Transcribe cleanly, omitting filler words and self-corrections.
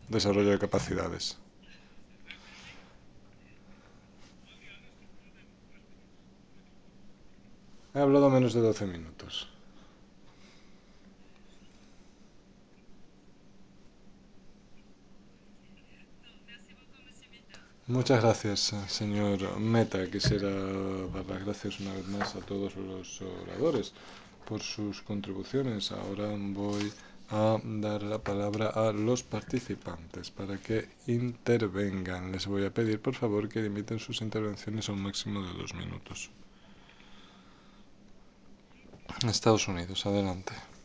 desarrollo de capacidades. He hablado menos de 12 minutos. Muchas gracias, señor Meta. Quisiera dar las gracias una vez más a todos los oradores por sus contribuciones. Ahora voy a dar la palabra a los participantes para que intervengan. Les voy a pedir, por favor, que limiten sus intervenciones a un máximo de 2 minutos. Estados Unidos, adelante.